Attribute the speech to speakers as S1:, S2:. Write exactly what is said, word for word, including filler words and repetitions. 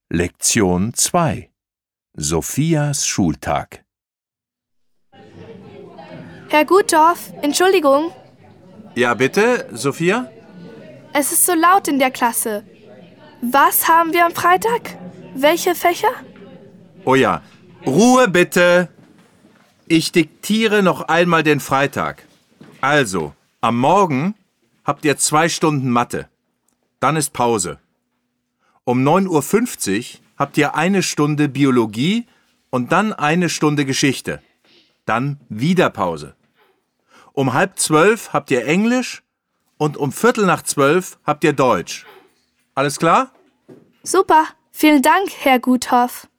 S1: Lektion zwei. Sophias Schultag.
S2: Herr Guttorf, Entschuldigung,
S3: Ja, bitte, Sophia?
S2: es ist so laut in der Klasse. Was haben wir am Freitag? Welche Fächer?
S3: Oh ja, Ruhe bitte. Ich diktiere noch einmal den Freitag. Also, am Morgen habt ihr zwei Stunden Mathe. Dann ist Pause. Um neun Uhr fünfzig habt ihr eine Stunde Biologie und dann eine Stunde Geschichte. Dann wieder Pause. Um halb zwölf habt ihr Englisch und um Viertel nach zwölf habt ihr Deutsch. Alles klar?
S2: Super, vielen Dank, Herr Guttorf.